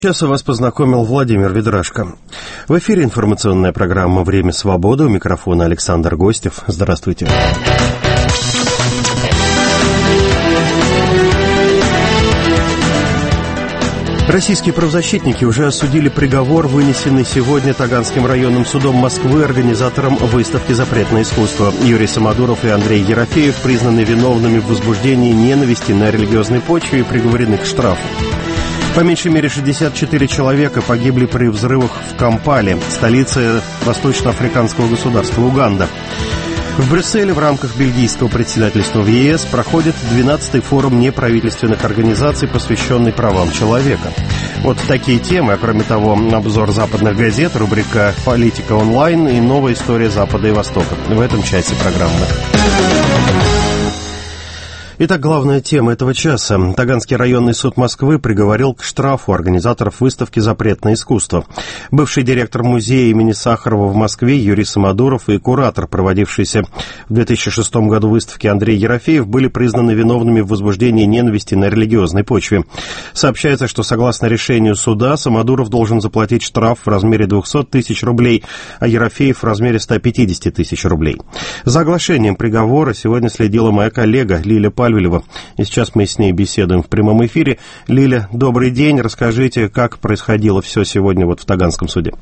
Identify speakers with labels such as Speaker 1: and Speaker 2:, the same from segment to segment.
Speaker 1: Сейчас вас познакомил Владимир Ведрашко. В эфире информационная программа «Время свободы». У микрофона Александр Гостев. Здравствуйте. Российские правозащитники уже осудили приговор, вынесенный сегодня Таганским районным судом Москвы организаторам выставки «Запретное искусство». Юрий Самодуров и Андрей Ерофеев признаны виновными в возбуждении ненависти на религиозной почве и приговорены к штрафу. По меньшей мере 64 человека погибли при взрывах в Кампале, столице восточноафриканского государства Уганда. В Брюсселе в рамках бельгийского председательства в ЕС проходит 12-й форум неправительственных организаций, посвященный правам человека. Вот такие темы, а кроме того, обзор западных газет, рубрика «Политика онлайн» и новая история Запада и Востока в этом часе программы. Итак, главная тема этого часа. Таганский районный суд Москвы приговорил к штрафу организаторов выставки «Запретное искусство». Бывший директор музея имени Сахарова в Москве Юрий Самодуров и куратор, проводившийся в 2006 году выставки Андрей Ерофеев, были признаны виновными в возбуждении ненависти на религиозной почве. Сообщается, что согласно решению суда Самодуров должен заплатить штраф в размере 200 тысяч рублей, а Ерофеев в размере 150 тысяч рублей. За оглашением приговора сегодня следила моя коллега Лиля Пальвилева. И сейчас мы с ней беседуем в прямом эфире. Лиля, добрый день. Расскажите, как происходило все сегодня вот в Таганском суде.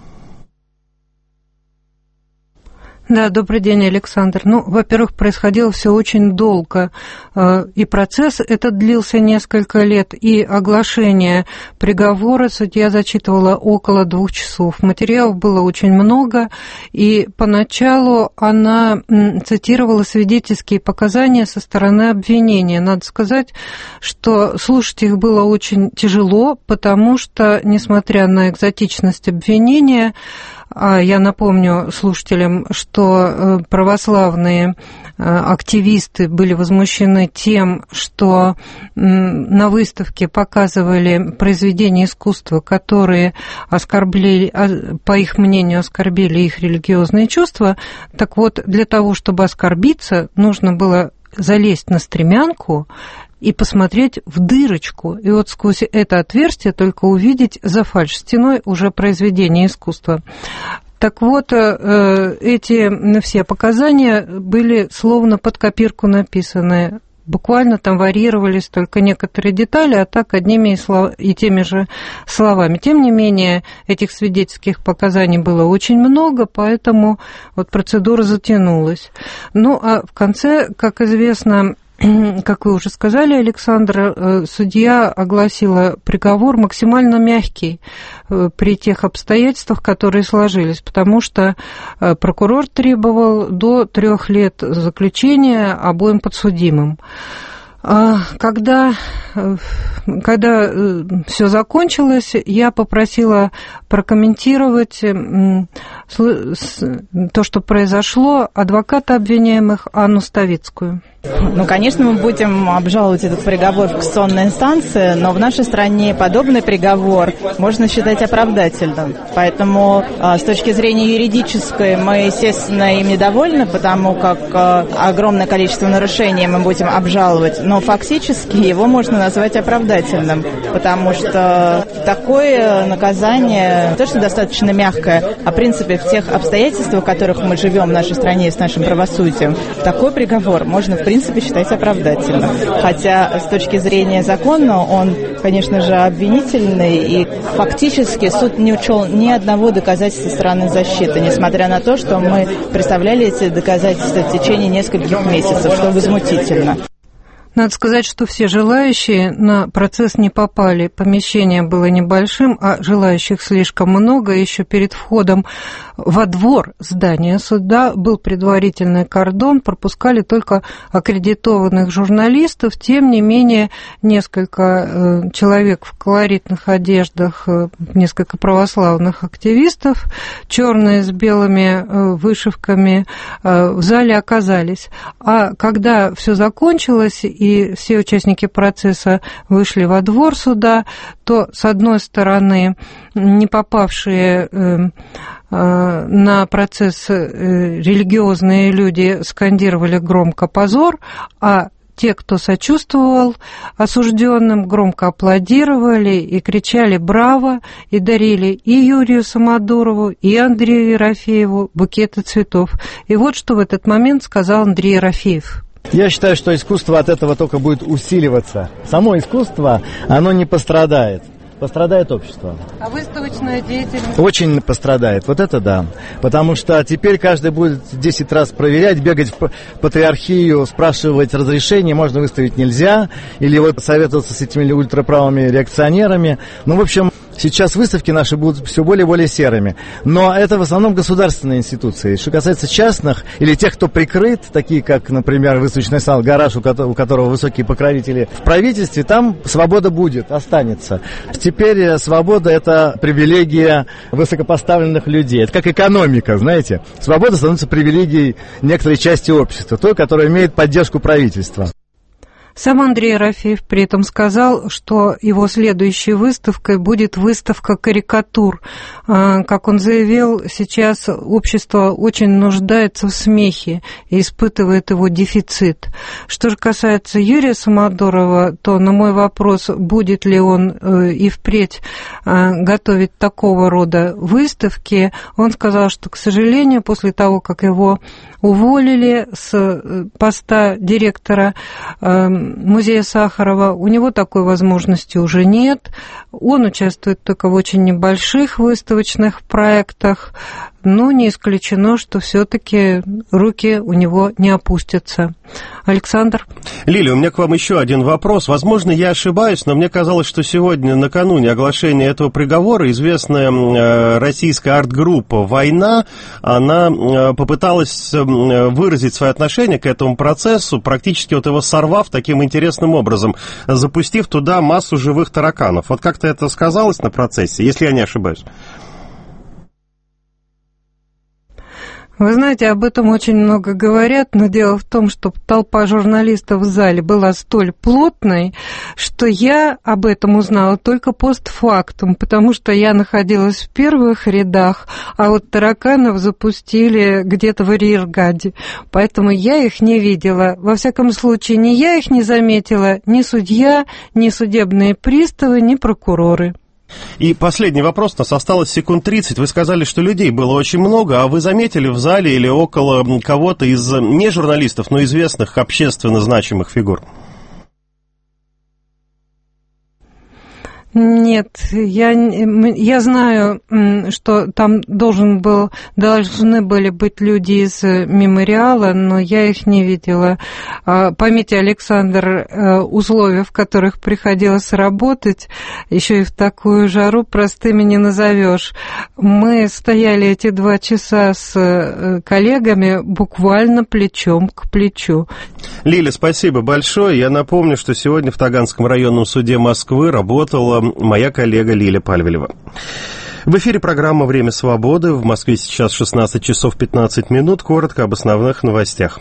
Speaker 2: Да, добрый день, Александр. Во-первых, происходило все очень долго, и процесс этот длился несколько лет, и оглашение приговора судья зачитывала около 2 часов. Материалов было очень много, и поначалу она цитировала свидетельские показания со стороны обвинения. Надо сказать, что слушать их было очень тяжело, потому что, несмотря на экзотичность обвинения, я напомню слушателям, что православные активисты были возмущены тем, что на выставке показывали произведения искусства, которые оскорбили, по их мнению, оскорбили их религиозные чувства. Так вот, для того, чтобы оскорбиться, нужно было залезть на стремянку и посмотреть в дырочку, и вот сквозь это отверстие только увидеть за фальш-стеной уже произведение искусства. Так вот, эти все показания были словно под копирку написаны. Буквально там варьировались только некоторые детали, а так одними и теми же словами. Тем не менее, этих свидетельских показаний было очень много, поэтому вот процедура затянулась. А в конце, как известно, как вы уже сказали, Александр, судья огласила приговор максимально мягкий при тех обстоятельствах, которые сложились, потому что прокурор требовал до 3 лет заключения обоим подсудимым. Когда все закончилось, я попросила прокомментировать то, что произошло, адвоката обвиняемых Анну Ставицкую.
Speaker 3: Конечно, мы будем обжаловать этот приговор в кассационной инстанции, но в нашей стране подобный приговор можно считать оправдательным. Поэтому с точки зрения юридической мы, естественно, им недовольны, потому как огромное количество нарушений мы будем обжаловать, но фактически его можно назвать оправдательным, потому что такое наказание не то, что достаточно мягкое, а в принципе в тех обстоятельствах, в которых мы живем в нашей стране с нашим правосудием, такой приговор можно в принципе считать оправдательным. Хотя с точки зрения закона он, конечно же, обвинительный, и фактически суд не учел ни одного доказательства со стороны защиты, несмотря на то, что мы представляли эти доказательства в течение нескольких месяцев, что возмутительно.
Speaker 2: Надо сказать, что все желающие на процесс не попали. Помещение было небольшим, а желающих слишком много. Еще перед входом во двор здания суда был предварительный кордон, пропускали только аккредитованных журналистов. Тем не менее, несколько человек в колоритных одеждах, несколько православных активистов, черные с белыми вышивками, в зале оказались. А когда все закончилось и все участники процесса вышли во двор суда, то, с одной стороны, не попавшие на процесс религиозные люди скандировали громко «позор», а те, кто сочувствовал осужденным, громко аплодировали и кричали «Браво!» и дарили и Юрию Самодурову, и Андрею Ерофееву букеты цветов. И вот что в этот момент сказал Андрей Ерофеев.
Speaker 4: Я считаю, что искусство от этого только будет усиливаться. Само искусство, оно не пострадает. Пострадает общество.
Speaker 2: А выставочная деятельность?
Speaker 4: Очень пострадает. Вот это да. Потому что теперь каждый будет 10 раз проверять, бегать в патриархию, спрашивать разрешение, можно выставить, нельзя. Или вот советоваться с этими ультраправыми реакционерами. Ну, в общем, сейчас выставки наши будут все более и более серыми. Но это в основном государственные институции. Что касается частных или тех, кто прикрыт, такие как, например, выставочный зал «Гараж», у которого высокие покровители в правительстве, там свобода будет, останется. Теперь свобода – это привилегия высокопоставленных людей. Это как экономика, знаете. Свобода становится привилегией некоторой части общества, той, которая имеет поддержку правительства.
Speaker 2: Сам Андрей Ерофеев при этом сказал, что его следующей выставкой будет выставка карикатур. Как он заявил, сейчас общество очень нуждается в смехе и испытывает его дефицит. Что же касается Юрия Самодурова, то на мой вопрос, будет ли он и впредь готовить такого рода выставки, он сказал, что, к сожалению, после того, как его уволили с поста директора музея Сахарова, у него такой возможности уже нет. Он участвует только в очень небольших выставочных проектах, но не исключено, что все-таки руки у него не опустятся. Александр?
Speaker 1: Лилия, у меня к вам еще один вопрос. Возможно, я ошибаюсь, но мне казалось, что сегодня, накануне оглашения этого приговора, известная российская арт-группа «Война», она попыталась выразить свое отношение к этому процессу, практически вот его сорвав таким интересным образом, запустив туда массу живых тараканов. Вот как-то это сказалось на процессе, если я не ошибаюсь?
Speaker 2: Вы знаете, об этом очень много говорят, но дело в том, что толпа журналистов в зале была столь плотной, что я об этом узнала только постфактум, потому что я находилась в первых рядах, а вот тараканов запустили где-то в арьергарде, поэтому я их не видела. Во всяком случае, ни я их не заметила, ни судья, ни судебные приставы, ни прокуроры.
Speaker 1: И последний вопрос, у нас осталось секунд 30. Вы сказали, что людей было очень много, а вы заметили в зале или около кого-то из не журналистов, но известных общественно значимых фигур?
Speaker 2: Нет, я знаю, что там должны были быть люди из мемориала, но я их не видела. Поймите, Александр, условия, в которых приходилось работать, еще и в такую жару, простыми не назовешь. Мы стояли эти 2 часа с коллегами буквально плечом к плечу.
Speaker 1: Лиля, спасибо большое. Я напомню, что сегодня в Таганском районном суде Москвы работала моя коллега Лиля Пальвелева. В эфире программа «Время свободы». В Москве сейчас 16 часов 15 минут. Коротко об основных новостях.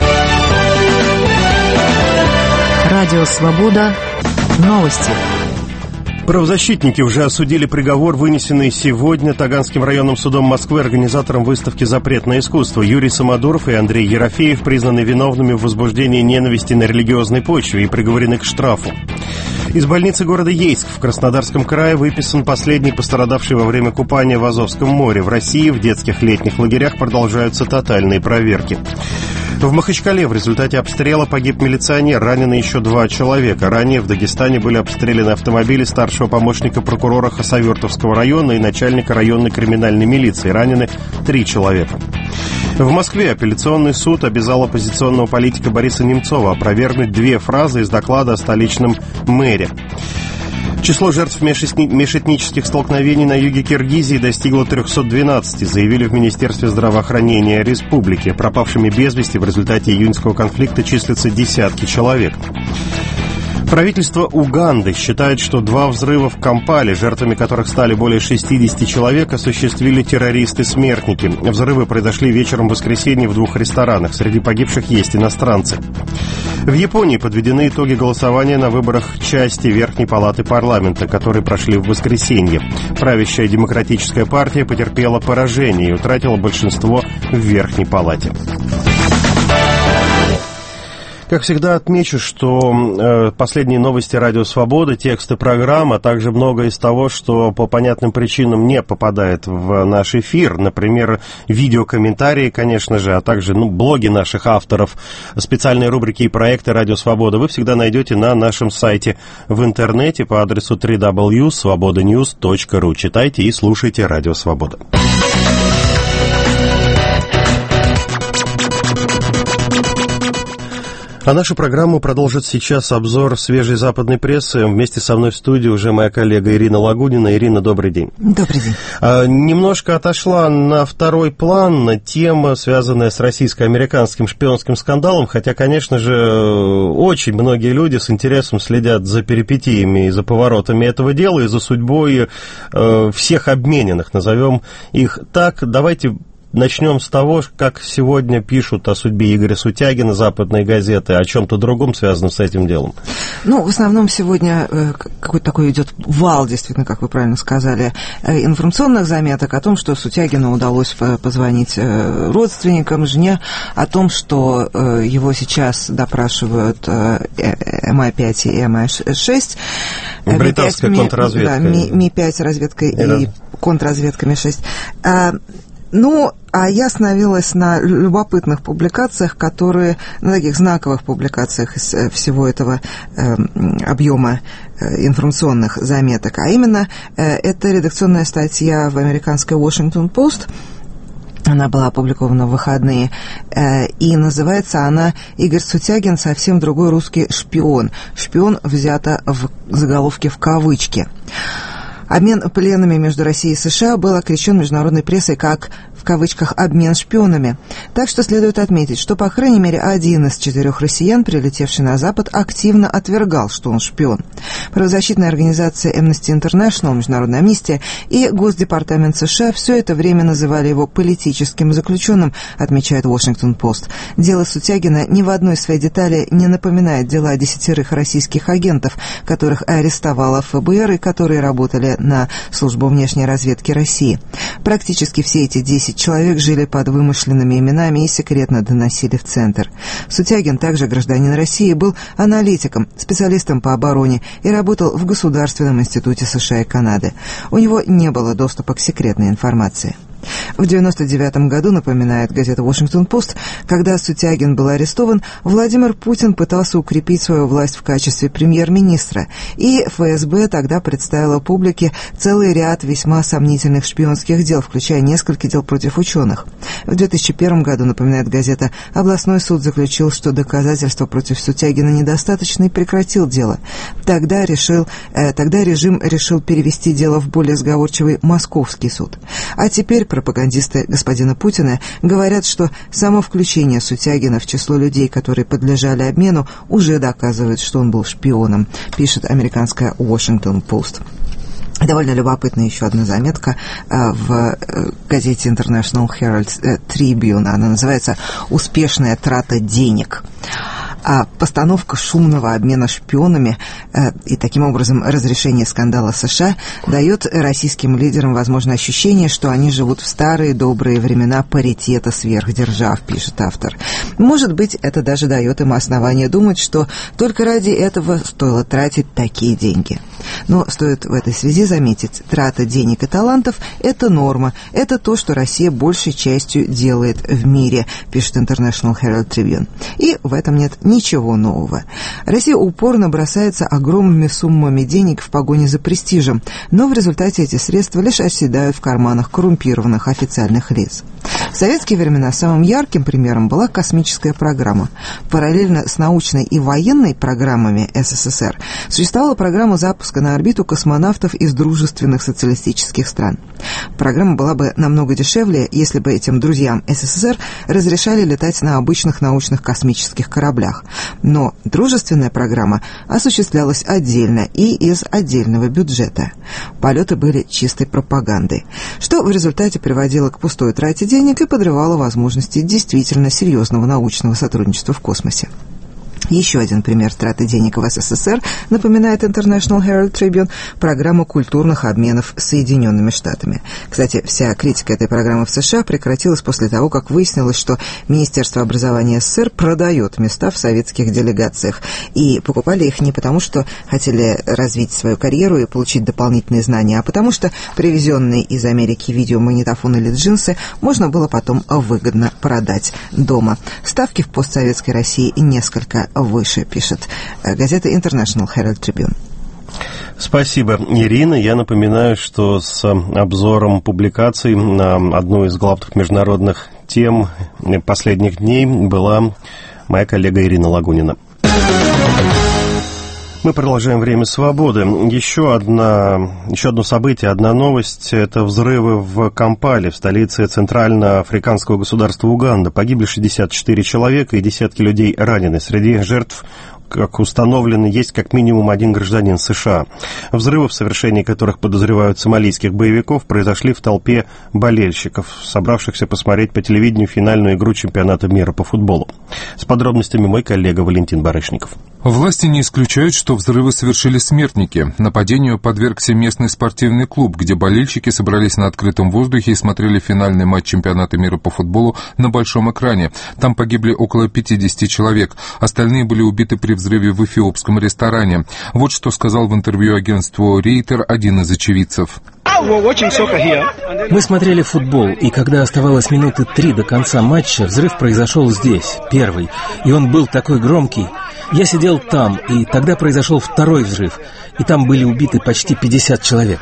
Speaker 5: Радио «Свобода». Новости.
Speaker 1: Правозащитники уже осудили приговор, вынесенный сегодня Таганским районным судом Москвы организатором выставки «Запрет на искусство». Юрий Самодуров и Андрей Ерофеев признаны виновными в возбуждении ненависти на религиозной почве и приговорены к штрафу. Из больницы города Ейск в Краснодарском крае выписан последний пострадавший во время купания в Азовском море. В России в детских летних лагерях продолжаются тотальные проверки. В Махачкале в результате обстрела погиб милиционер, ранены еще 2 человека. Ранее в Дагестане были обстреляны автомобили старшего помощника прокурора Хасавюртовского района и начальника районной криминальной милиции. Ранены 3 человека. В Москве апелляционный суд обязал оппозиционного политика Бориса Немцова опровергнуть 2 фразы из доклада о столичном мэре. Число жертв межэтнических столкновений на юге Киргизии достигло 312, заявили в Министерстве здравоохранения республики. Пропавшими без вести в результате июньского конфликта числятся десятки человек. Правительство Уганды считает, что 2 взрыва в Кампале, жертвами которых стали более 60 человек, осуществили террористы-смертники. Взрывы произошли вечером в воскресенье в 2 ресторанах. Среди погибших есть иностранцы. В Японии подведены итоги голосования на выборах части Верхней палаты парламента, которые прошли в воскресенье. Правящая демократическая партия потерпела поражение и утратила большинство в Верхней палате. Как всегда, отмечу, что последние новости «Радио Свобода», тексты программ, а также многое из того, что по понятным причинам не попадает в наш эфир, например, видеокомментарии, конечно же, а также блоги наших авторов, специальные рубрики и проекты «Радио Свобода» вы всегда найдете на нашем сайте в интернете по адресу www.svobodanews.ru. Читайте и слушайте «Радио Свобода». А нашу программу продолжит сейчас обзор свежей западной прессы. Вместе со мной в студии уже моя коллега Ирина Лагунина. Ирина, добрый день.
Speaker 6: Добрый день.
Speaker 1: Немножко отошла на второй план тема, связанная с российско-американским шпионским скандалом, хотя, конечно же, очень многие люди с интересом следят за перипетиями и за поворотами этого дела, и за судьбой всех обмененных, назовем их так. Давайте начнем с того, как сегодня пишут о судьбе Игоря Сутягина западные газеты, о чем-то другом связанном с этим делом.
Speaker 6: В основном сегодня какой-то такой идет вал, действительно, как вы правильно сказали, информационных заметок о том, что Сутягину удалось позвонить родственникам, жене, о том, что его сейчас допрашивают МИ-5 и МИ-6.
Speaker 1: Британская контрразведка. Да,
Speaker 6: МИ-5 разведка и контрразведка МИ-6. А я остановилась на любопытных публикациях, которые, на таких знаковых публикациях из всего этого объема информационных заметок. А именно, это редакционная статья в американской Washington Post. Она была опубликована в выходные, и называется она «Игорь Сутягин совсем другой русский шпион». Шпион взято в заголовке в кавычки. Обмен пленными между Россией и США был окрещен международной прессой как, в кавычках, «обмен шпионами». Так что следует отметить, что, по крайней мере, один из 4 россиян, прилетевший на Запад, активно отвергал, что он шпион. Правозащитная организация Amnesty International, Международная амнистия и Госдепартамент США все это время называли его политическим заключенным, отмечает Washington Post. Дело Сутягина ни в одной своей детали не напоминает дела 10 российских агентов, которых арестовала ФБР и которые работали на службу внешней разведки России. Практически все эти 10 человек жили под вымышленными именами и секретно доносили в Центр. Сутягин, также гражданин России, был аналитиком, специалистом по обороне и работал в Государственном институте США и Канады. У него не было доступа к секретной информации. В 1999 году, напоминает газета Washington Post, когда Сутягин был арестован, Владимир Путин пытался укрепить свою власть в качестве премьер-министра, и ФСБ тогда представила публике целый ряд весьма сомнительных шпионских дел, включая несколько дел против ученых. В 2001 году, напоминает газета, областной суд заключил, что доказательства против Сутягина недостаточно и прекратил дело. Тогда режим решил перевести дело в более сговорчивый московский суд. А теперь пропагандисты господина Путина говорят, что само включение Сутягина в число людей, которые подлежали обмену, уже доказывает, что он был шпионом, пишет американская Washington Post. Довольно любопытная еще одна заметка в газете International Herald Tribune. Она называется «Успешная трата денег». Постановка шумного обмена шпионами и, таким образом, разрешение скандала США дает российским лидерам, возможно, ощущение, что они живут в старые добрые времена паритета сверхдержав, пишет автор. Может быть, это даже дает им основание думать, что только ради этого стоило тратить такие деньги. Но стоит в этой связи заметить, трата денег и талантов – это норма, это то, что Россия большей частью делает в мире, пишет International Herald Tribune. И в этом нет ничего нового. Россия упорно бросается огромными суммами денег в погоне за престижем, но в результате эти средства лишь оседают в карманах коррумпированных официальных лиц. В советские времена самым ярким примером была космическая программа. Параллельно с научной и военной программами СССР существовала программа запуска на орбиту космонавтов из дружественных социалистических стран. Программа была бы намного дешевле, если бы этим друзьям СССР разрешали летать на обычных научных космических кораблях. Но дружественная программа осуществлялась отдельно и из отдельного бюджета. Полеты были чистой пропагандой, что в результате приводило к пустой трате денег и подрывало возможности действительно серьезного научного сотрудничества в космосе. Еще один пример траты денег в СССР, напоминает International Herald Tribune, программу культурных обменов с Соединенными Штатами. Кстати, вся критика этой программы в США прекратилась после того, как выяснилось, что Министерство образования СССР продает места в советских делегациях. И покупали их не потому, что хотели развить свою карьеру и получить дополнительные знания, а потому что привезенные из Америки видеомагнитофон или джинсы можно было потом выгодно продать дома. Ставки в постсоветской России несколько выше, пишет газета International Herald Tribune.
Speaker 1: Спасибо, Ирина. Я напоминаю, что с обзором публикаций на одну из главных международных тем последних дней была моя коллега Ирина Лагунина. Мы продолжаем «Время свободы». Еще одно событие, одна новость – это взрывы в Кампале, в столице центральноафриканского государства Уганда. Погибли 64 человека и десятки людей ранены. Среди жертв, как установлено, есть как минимум один гражданин США. Взрывы, в совершении которых подозревают сомалийских боевиков, произошли в толпе болельщиков, собравшихся посмотреть по телевидению финальную игру чемпионата мира по футболу. С подробностями мой коллега Валентин Барышников.
Speaker 7: Власти не исключают, что взрывы совершили смертники. Нападению подвергся местный спортивный клуб, где болельщики собрались на открытом воздухе и смотрели финальный матч чемпионата мира по футболу на большом экране. Там погибли около 50 человек. Остальные были убиты при взрыве в эфиопском ресторане. Вот что сказал в интервью агентству Рейтер один из очевидцев.
Speaker 8: Мы смотрели футбол, и когда оставалось минуты 3 до конца матча, взрыв произошел здесь, первый, и он был такой громкий. Я сидел там, и тогда произошел второй взрыв, и там были убиты почти 50 человек.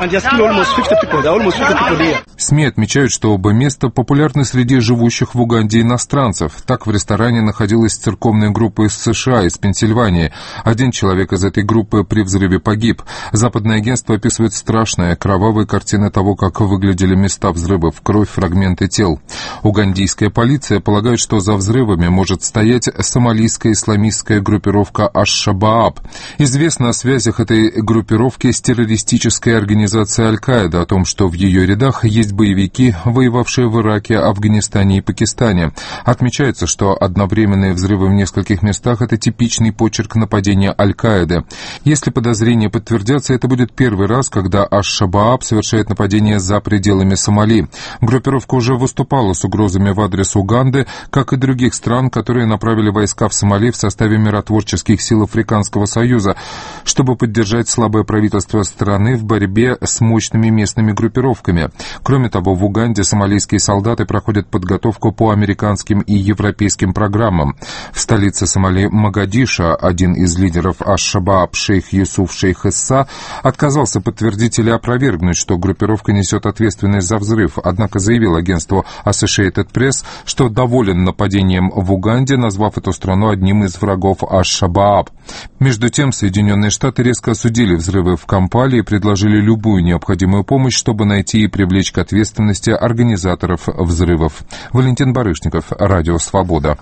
Speaker 7: СМИ отмечают, что оба места популярны среди живущих в Уганде иностранцев. Так в ресторане находилась церковная группа из США, из Пенсильвании. Один человек из этой группы при взрыве погиб. Западное агентство описывает страшные, кровавые картины того, как выглядели места взрывов, кровь, фрагменты тел. Угандийская полиция полагает, что за взрывами может стоять сомалийская исламистская группировка Аш-Шабааб. Известно о связях этой группировки с террористической организацией Аль-Каида, о том, что в ее рядах есть боевики, воевавшие в Ираке, Афганистане и Пакистане. Отмечается, что одновременные взрывы в нескольких местах – это типичный почерк нападения Аль-Каиды. Если подозрения подтвердятся, это будет первый раз, когда Аш-Шабааб совершает нападение за пределами Сомали. Группировка уже выступала с угрозами в адрес Уганды, как и других стран, которые направили войска в Сомали в составе миротворческих сил Африканского Союза, чтобы поддержать слабое правительство страны в борьбе с мощными местными группировками. Кроме того, в Уганде сомалийские солдаты проходят подготовку по американским и европейским программам. В столице Сомали Могадишо один из лидеров Аш-Шабааб, шейх Юсуф шейх Исса, отказался подтвердить или опровергнуть, что группировка несет ответственность за взрыв, однако заявил агентству Associated Press, что доволен нападением в Уганде, назвав эту страну одним из врагов Аш-Шабааб. Между тем, Соединенные Штаты резко осудили взрывы в Кампале и предложили любую необходимую помощь, чтобы найти и привлечь к ответственности организаторов взрывов. Валентин Барышников, Радио Свобода.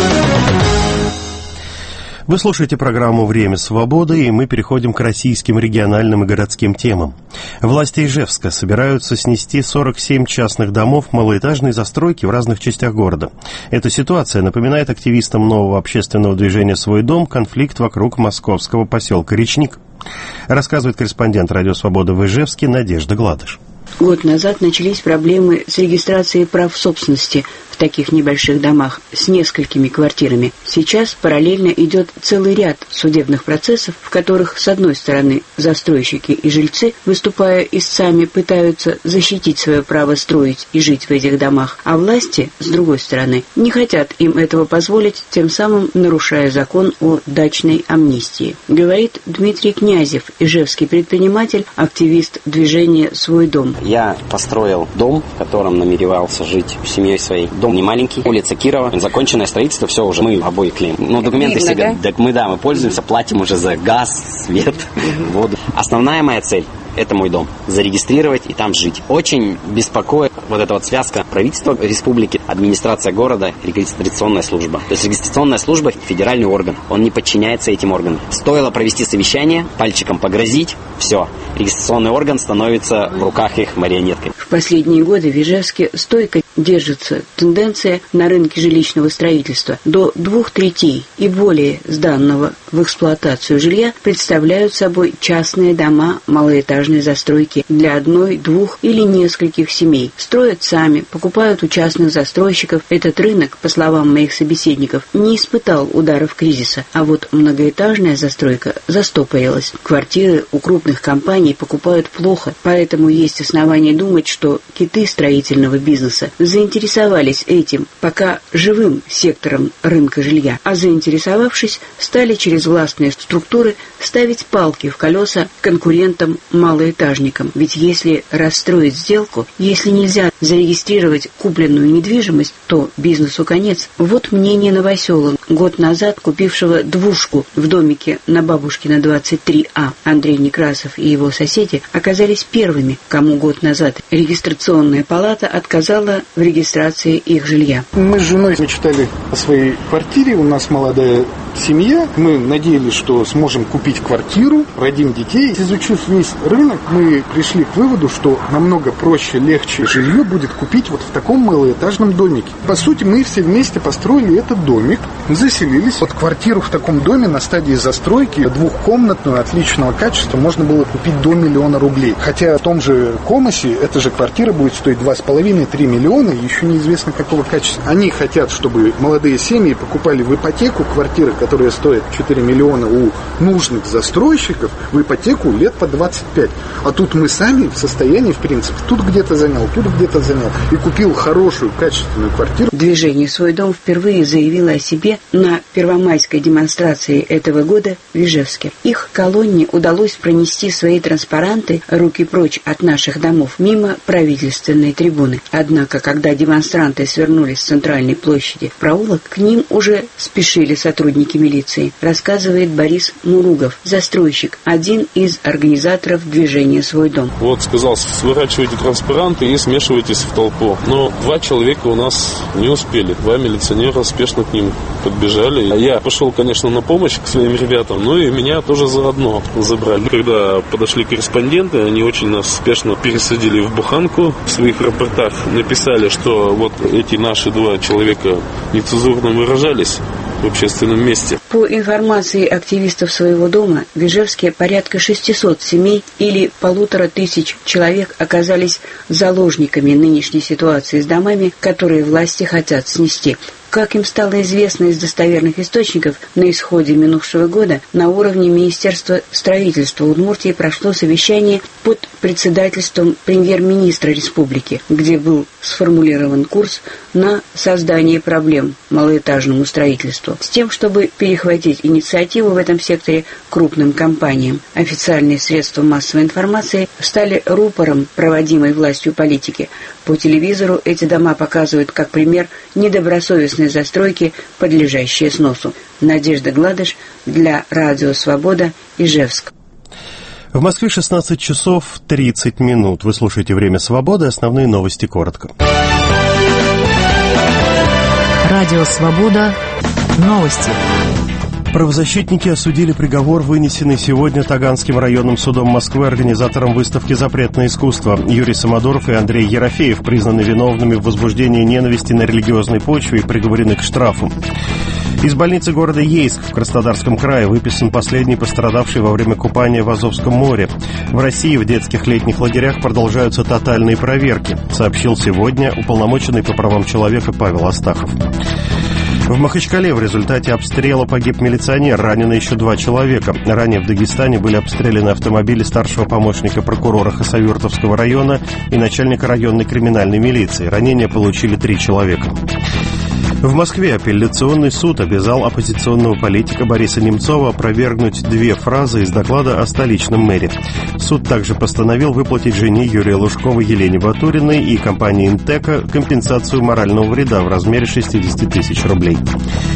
Speaker 1: Вы слушаете программу «Время свободы», и мы переходим к российским региональным и городским темам. Власти Ижевска собираются снести 47 частных домов малоэтажной застройки в разных частях города. Эта ситуация напоминает активистам нового общественного движения «Свой дом» конфликт вокруг московского поселка Речник. Рассказывает корреспондент «Радио Свобода» в Ижевске Надежда Гладыш.
Speaker 9: Год назад начались проблемы с регистрацией прав собственности в таких небольших домах с несколькими квартирами. Сейчас параллельно идет целый ряд судебных процессов, в которых, с одной стороны, застройщики и жильцы, выступая истцами, пытаются защитить свое право строить и жить в этих домах, а власти, с другой стороны, не хотят им этого позволить, тем самым нарушая закон о дачной амнистии. Говорит Дмитрий Князев, ижевский предприниматель, активист движения «Свой дом».
Speaker 10: Я построил дом, в котором намеревался жить с семьей своей. Дом не маленький, улица Кирова, законченное строительство, все уже, мы обои клеим. Но документы видно, себе, да? Мы пользуемся, платим уже за газ, свет, воду. Основная моя цель – это мой дом. Зарегистрировать и там жить. Очень беспокоит вот эта вот связка правительства республики администрация города, регистрационная служба. То есть регистрационная служба – федеральный орган. Он не подчиняется этим органам. Стоило провести совещание, пальчиком погрозить, все. Регистрационный орган становится в руках их марионеткой.
Speaker 9: В последние годы в Ижевске стойко держится тенденция на рынке жилищного строительства. До 2/3 и более сданного в эксплуатацию жилья представляют собой частные дома малоэтажной застройки для одной, двух или нескольких семей. Строят сами, покупают у частных застройщиков. Этот рынок, по словам моих собеседников, не испытал ударов кризиса, а вот многоэтажная застройка застопорилась. Квартиры у крупных компаний покупают плохо, поэтому есть основания думать, что киты строительного бизнеса заинтересовались этим пока живым сектором рынка жилья, а заинтересовавшись, стали через властные структуры ставить палки в колеса конкурентам-малоэтажникам. Ведь если расстроить сделку, если нельзя зарегистрировать купленную недвижимость, то бизнесу конец. Вот мнение Новоселова, год назад купившего двушку в домике на Бабушкина 23А. Андрей Некрасов и его соседи оказались первыми, кому год назад регистрационная палата отказала в регистрации их жилья.
Speaker 11: Мы с женой мечтали о своей квартире, у нас молодая семья, мы надеялись, что сможем купить квартиру, родим детей. Изучив весь рынок, мы пришли к выводу, что намного проще, легче жилье будет купить вот в таком малоэтажном домике. По сути, мы все вместе построили этот домик, заселились. Вот квартиру в таком доме на стадии застройки, двухкомнатную, отличного качества, можно было купить до 1 миллиона рублей. Хотя в том же Комосе эта же квартира будет стоить 2,5-3 миллиона, еще неизвестно какого качества. Они хотят, чтобы молодые семьи покупали в ипотеку квартиры, которые стоят 4 миллиона у нужных застройщиков, в ипотеку лет по 25. А тут мы сами в состоянии, в принципе, тут где-то занял, тут где-то занял, и купил хорошую, качественную квартиру.
Speaker 9: Движение «Свой дом» впервые заявило о себе на первомайской демонстрации этого года в Ижевске. Их колонне удалось пронести свои транспаранты «Руки прочь от наших домов» мимо правительственной трибуны. Однако, когда демонстранты свернули с центральной площади в проулок, к ним уже спешили сотрудники милиции, рассказывает Борис Муругов, застройщик, один из организаторов движения «Свой дом».
Speaker 12: Вот сказал, сворачивайте транспаранты и смешивайтесь в толпу. Но 2 человека у нас не успели. 2 милиционера спешно к ним подбежали. Я пошел, конечно, на помощь к своим ребятам, но и меня тоже заодно забрали. Когда подошли корреспонденты, они очень нас спешно пересадили в буханку. В своих рапортах написали, что вот эти наши 2 человека нецензурно выражались в общественном месте.
Speaker 9: По информации активистов «Своего дома», в Ижевске порядка 600 семей или 1500 человек оказались заложниками нынешней ситуации с домами, которые власти хотят снести. Как им стало известно из достоверных источников, на исходе минувшего года на уровне Министерства строительства Удмуртии прошло совещание под председательством премьер-министра республики, где был сформулирован курс на создание проблем малоэтажному строительству, с тем, чтобы перехватить инициативу в этом секторе крупным компаниям. Официальные средства массовой информации стали рупором проводимой властью политики. По телевизору эти дома показывают как пример недобросовестной застройки, подлежащие сносу. Надежда Гладыш для Радио Свобода, Ижевск.
Speaker 1: В Москве 16 часов 30 минут. Вы слушаете «Время свободы». Основные новости коротко.
Speaker 5: Радио Свобода. Новости.
Speaker 1: Правозащитники осудили приговор, вынесенный сегодня Таганским районным судом Москвы организаторам выставки «Запретное искусство». Юрий Самодуров и Андрей Ерофеев признаны виновными в возбуждении ненависти на религиозной почве и приговорены к штрафу. Из больницы города Ейск в Краснодарском крае выписан последний пострадавший во время купания в Азовском море. В России в детских летних лагерях продолжаются тотальные проверки, сообщил сегодня уполномоченный по правам человека Павел Астахов. В Махачкале в результате обстрела погиб милиционер, ранены еще 2 человека. Ранее в Дагестане были обстреляны автомобили старшего помощника прокурора Хасавюртовского района и начальника районной криминальной милиции. Ранения получили 3 человека. В Москве апелляционный суд обязал оппозиционного политика Бориса Немцова опровергнуть 2 фразы из доклада о столичном мэре. Суд также постановил выплатить жене Юрия Лужкова Елене Батуриной и компании «Интека» компенсацию морального вреда в размере 60 тысяч рублей.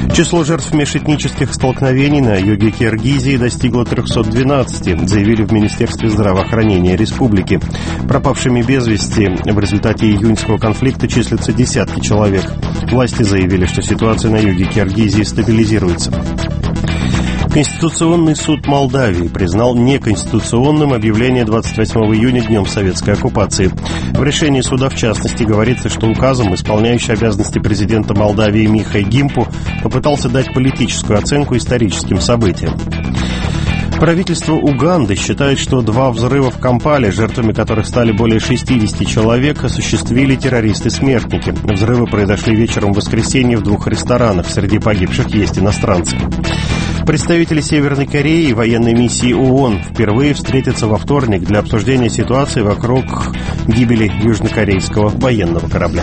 Speaker 1: Число жертв межэтнических столкновений на юге Киргизии достигло 312, заявили в Министерстве здравоохранения республики. Пропавшими без вести в результате июньского конфликта числятся десятки человек. Власти заявили, что ситуация на юге Киргизии стабилизируется. Конституционный суд Молдавии признал неконституционным объявление 28 июня Днем советской оккупации. В решении суда, в частности, говорится, что указом исполняющий обязанности президента Молдавии Михай Гимпу попытался дать политическую оценку историческим событиям. Правительство Уганды считает, что 2 взрыва в Кампале, жертвами которых стали более 60 человек, осуществили террористы-смертники. Взрывы произошли вечером в воскресенье в 2 ресторанах. Среди погибших есть иностранцы. Представители Северной Кореи и военной миссии ООН впервые встретятся во вторник для обсуждения ситуации вокруг гибели южнокорейского военного корабля.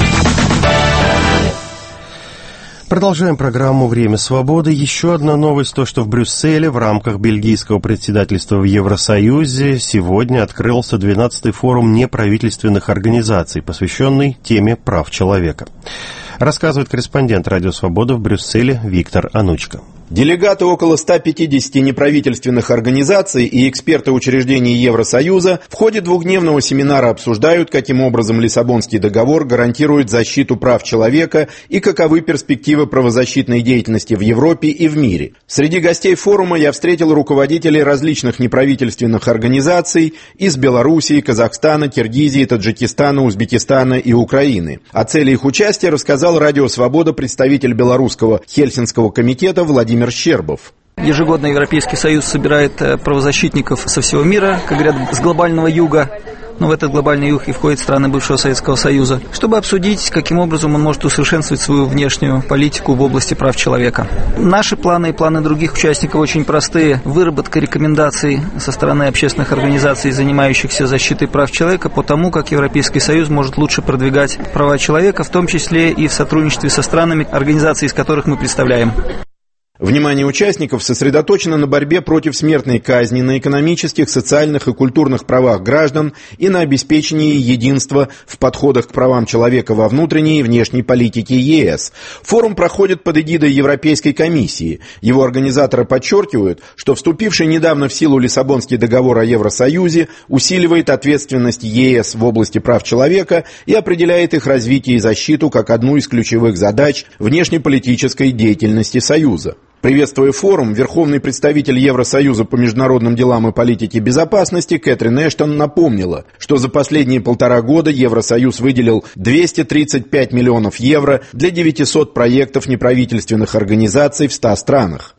Speaker 1: Продолжаем программу «Время свободы». Еще одна новость, то, что в Брюсселе в рамках бельгийского председательства в Евросоюзе сегодня открылся 12-й форум неправительственных организаций, посвященный теме прав человека. Рассказывает корреспондент «Радио Свобода» в Брюсселе Виктор Анучко.
Speaker 13: Делегаты около 150 неправительственных организаций и эксперты учреждений Евросоюза в ходе двухдневного семинара обсуждают, каким образом Лиссабонский договор гарантирует защиту прав человека и каковы перспективы правозащитной деятельности в Европе и в мире. Среди гостей форума я встретил руководителей различных неправительственных организаций из Белоруссии, Казахстана, Киргизии, Таджикистана, Узбекистана и Украины. О цели их участия рассказал «Радио Свобода» представитель белорусского Хельсинского комитета Владимир Щербов.
Speaker 14: Ежегодно Европейский Союз собирает правозащитников со всего мира, как говорят, с глобального юга. Но в этот глобальный юг и входят страны бывшего Советского Союза, чтобы обсудить, каким образом он может усовершенствовать свою внешнюю политику в области прав человека. Наши планы и планы других участников очень простые. Выработка рекомендаций со стороны общественных организаций, занимающихся защитой прав человека, по тому, как Европейский Союз может лучше продвигать права человека, в том числе и в сотрудничестве со странами, организаций, из которых мы представляем.
Speaker 13: Внимание участников сосредоточено на борьбе против смертной казни, на экономических, социальных и культурных правах граждан и на обеспечении единства в подходах к правам человека во внутренней и внешней политике ЕС. Форум проходит под эгидой Европейской комиссии. Его организаторы подчеркивают, что вступивший недавно в силу Лиссабонский договор о Евросоюзе усиливает ответственность ЕС в области прав человека и определяет их развитие и защиту как одну из ключевых задач внешнеполитической деятельности Союза. Приветствуя форум, верховный представитель Евросоюза по международным делам и политике безопасности Кэтрин Эштон напомнила, что за последние 1,5 года Евросоюз выделил 235 миллионов евро для 900 проектов неправительственных организаций в 100 странах.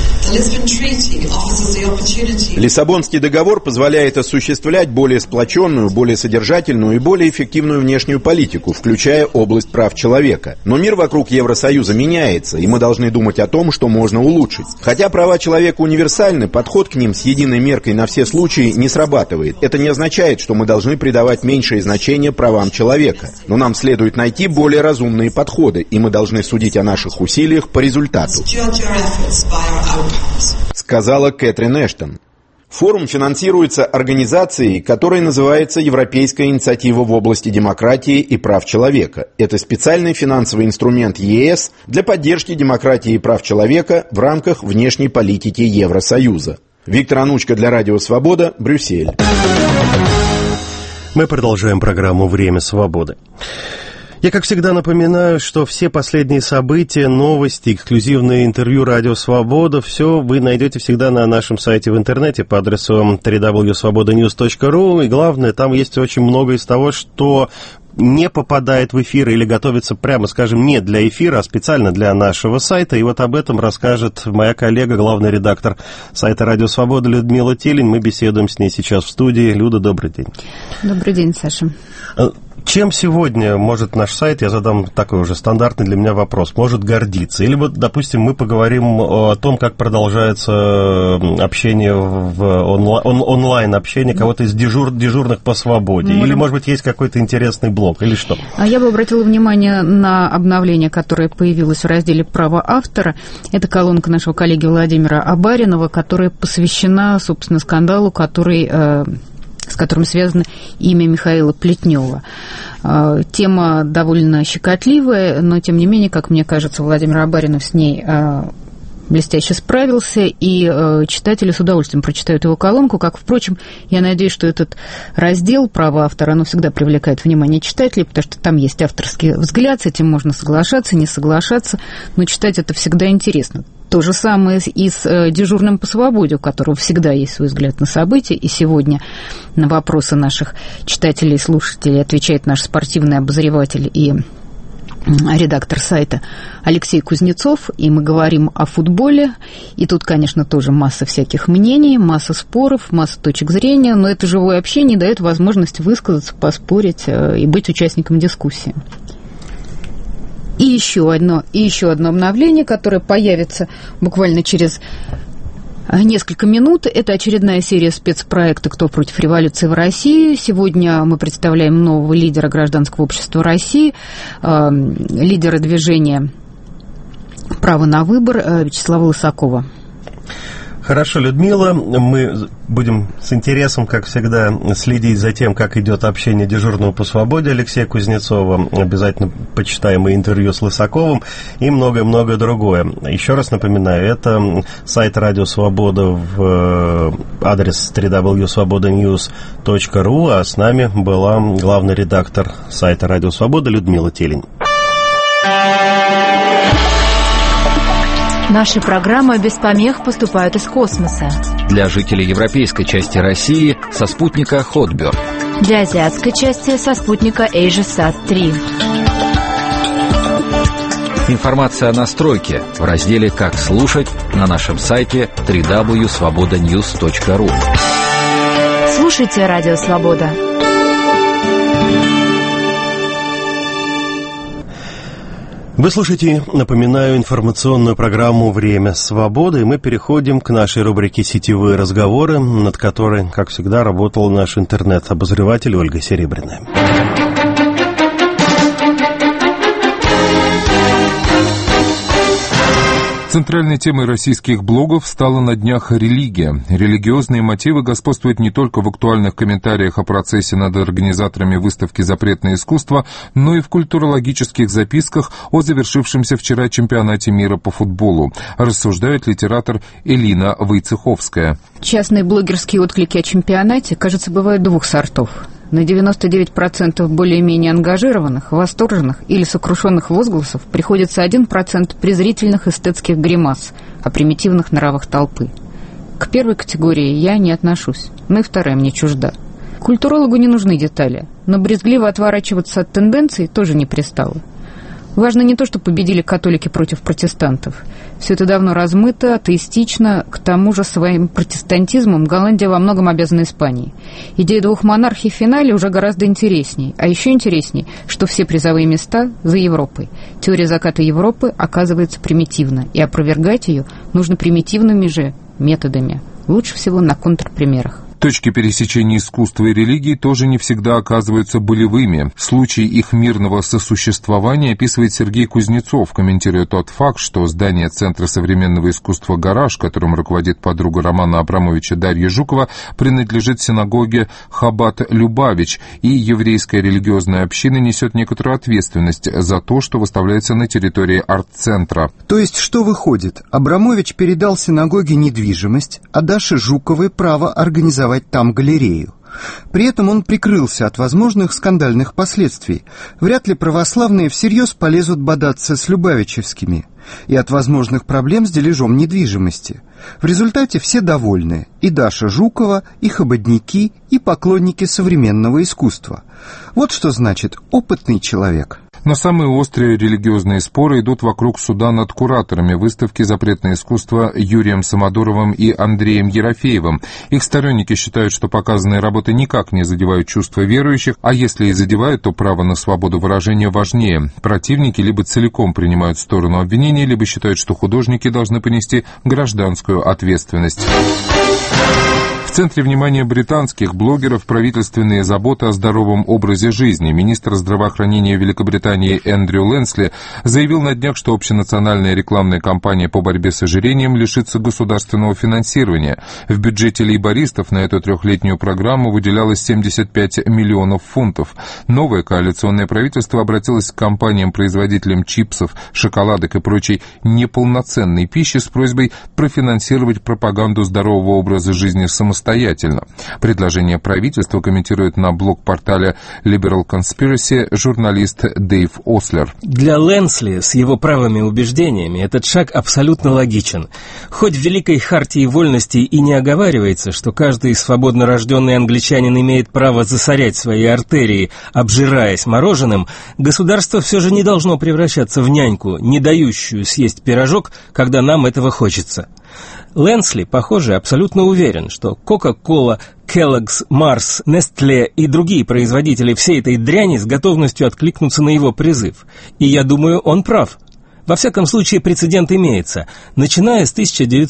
Speaker 13: Лиссабонский договор позволяет осуществлять более сплоченную, более содержательную и более эффективную внешнюю политику, включая область прав человека. Но мир вокруг Евросоюза меняется, и мы должны думать о том, что можно улучшить. Хотя права человека универсальны, подход к ним с единой меркой на все случаи не срабатывает. Это не означает, что мы должны придавать меньшее значение правам человека. Но нам следует найти более разумные подходы, и мы должны судить о наших усилиях по результату, сказала Кэтрин Эштон. Форум финансируется организацией, которая называется Европейская инициатива в области демократии и прав человека. Это специальный финансовый инструмент ЕС для поддержки демократии и прав человека в рамках внешней политики Евросоюза. Виктор Анучко для Радио Свобода, Брюссель.
Speaker 1: Мы продолжаем программу «Время свободы». Я, как всегда, напоминаю, что все последние события, новости, эксклюзивные интервью «Радио Свобода» все вы найдете всегда на нашем сайте в интернете по адресу www.svobodanews.ru. И главное, там есть очень много из того, что не попадает в эфир или готовится, прямо скажем, не для эфира, а специально для нашего сайта. И вот об этом расскажет моя коллега, главный редактор сайта «Радио Свобода» Людмила Тилень. Мы беседуем с ней сейчас в студии. Люда, добрый день.
Speaker 15: Добрый день, Саша.
Speaker 1: Чем сегодня может наш сайт, я задам такой уже стандартный для меня вопрос, может гордиться? Или вот, допустим, мы поговорим о том, как продолжается общение онлайн-общение кого-то из дежурных по свободе? Или, может быть, есть какой-то интересный блог, или что?
Speaker 15: Я бы обратила внимание на обновление, которое появилось в разделе «Право автора». Это колонка нашего коллеги Владимира Абаринова, которая посвящена, собственно, скандалу, с которым связано имя Михаила Плетнева. Тема довольно щекотливая, но, тем не менее, как мне кажется, Владимир Абаринов с ней блестяще справился, и читатели с удовольствием прочитают его колонку, как, впрочем, я надеюсь, что этот раздел «Право автора», оно всегда привлекает внимание читателей, потому что там есть авторский взгляд, с этим можно соглашаться, не соглашаться, но читать это всегда интересно. То же самое и с «Дежурным по свободе», у которого всегда есть свой взгляд на события, и сегодня на вопросы наших читателей и слушателей отвечает наш спортивный обозреватель и редактор сайта Алексей Кузнецов, и мы говорим о футболе, и тут, конечно, тоже масса всяких мнений, масса споров, масса точек зрения, но это живое общение дает возможность высказаться, поспорить и быть участником дискуссии. И еще одно обновление, которое появится буквально через несколько минут. Это очередная серия спецпроекта «Кто против революции в России?». Сегодня мы представляем нового лидера гражданского общества России, лидера движения «Право на выбор» Вячеслава Лысакова.
Speaker 1: Хорошо, Людмила, мы будем с интересом, как всегда, следить за тем, как идет общение дежурного по свободе Алексея Кузнецова. Обязательно почитаем и интервью с Лысаковым, и многое-многое другое. Еще раз напоминаю, это сайт Радио Свобода в адрес www.svobodanews.ru, а с нами была главный редактор сайта Радио Свобода Людмила Телень.
Speaker 5: Наши программы без помех поступают из космоса.
Speaker 16: Для жителей европейской части России со спутника Hotbird.
Speaker 5: Для азиатской части со спутника AsiaSat-3.
Speaker 16: Информация о настройке в разделе «Как слушать» на нашем сайте www.svobodanews.ru.
Speaker 5: Слушайте Радио Свобода.
Speaker 1: Вы слушаете, напоминаю, информационную программу «Время свободы», и мы переходим к нашей рубрике «Сетевые разговоры», над которой, как всегда, работал наш интернет-обозреватель Ольга Серебряная.
Speaker 7: Центральной темой российских блогов стала на днях религия. Религиозные мотивы господствуют не только в актуальных комментариях о процессе над организаторами выставки «Запретное искусство», но и в культурологических записках о завершившемся вчера чемпионате мира по футболу, рассуждает литератор Элина Войцеховская.
Speaker 15: Частные блогерские отклики о чемпионате, кажется, бывают двух сортов. На 99% более-менее ангажированных, восторженных или сокрушенных возгласов приходится 1% презрительных эстетских гримас о примитивных нравах толпы. К первой категории я не отношусь, но и вторая мне чужда. Культурологу не нужны детали, но брезгливо отворачиваться от тенденций тоже не пристало. Важно не то, что победили католики против протестантов. Все это давно размыто, атеистично. К тому же своим протестантизмом Голландия во многом обязана Испании. Идея двух монархий в финале уже гораздо интересней. А еще интересней, что все призовые места за Европой. Теория заката Европы оказывается примитивна, и опровергать ее нужно примитивными же методами. Лучше всего на контрпримерах.
Speaker 7: Точки пересечения искусства и религии тоже не всегда оказываются болевыми. Случай их мирного сосуществования описывает Сергей Кузнецов, комментируя тот факт, что здание Центра современного искусства «Гараж», которым руководит подруга Романа Абрамовича Дарья Жукова, принадлежит синагоге Хаббат-Любавич, и еврейская религиозная община несет некоторую ответственность за то, что выставляется на территории арт-центра.
Speaker 17: То есть, что выходит? Абрамович передал синагоге недвижимость, а Даше Жуковой право организовать там галерею. При этом он прикрылся от возможных скандальных последствий. Вряд ли православные всерьез полезут бодаться с любавичевскими и от возможных проблем с дележом недвижимости. В результате все довольны: и Даша Жукова, и хабадники, и поклонники современного искусства. Вот что значит опытный человек.
Speaker 7: Но самые острые религиозные споры идут вокруг суда над кураторами выставки «Запретное искусство» Юрием Самодуровым и Андреем Ерофеевым. Их сторонники считают, что показанные работы никак не задевают чувства верующих, а если и задевают, то право на свободу выражения важнее. Противники либо целиком принимают сторону обвинения, либо считают, что художники должны понести гражданскую ответственность. В центре внимания британских блогеров правительственные заботы о здоровом образе жизни. Министр здравоохранения Великобритании Эндрю Лэнсли заявил на днях, что общенациональная рекламная кампания по борьбе с ожирением лишится государственного финансирования. В бюджете лейбористов на эту трехлетнюю программу выделялось 75 миллионов фунтов. Новое коалиционное правительство обратилось к компаниям-производителям чипсов, шоколадок и прочей неполноценной пищи с просьбой профинансировать пропаганду здорового образа жизни самостоятельно. Предложение правительства комментирует на блог-портале Liberal Conspiracy журналист Дэйв Ослер.
Speaker 8: Для Лэнсли с его правыми убеждениями этот шаг абсолютно логичен. Хоть в Великой Хартии Вольностей и не оговаривается, что каждый свободно рожденный англичанин имеет право засорять свои артерии, обжираясь мороженым, государство все же не должно превращаться в няньку, не дающую съесть пирожок, когда нам этого хочется. Лэнсли, похоже, абсолютно уверен, что Coca-Cola, Kellogg's, Mars, Nestle и другие производители всей этой дряни с готовностью откликнутся на его призыв. И я думаю, он прав. Во всяком случае, прецедент имеется. Начиная с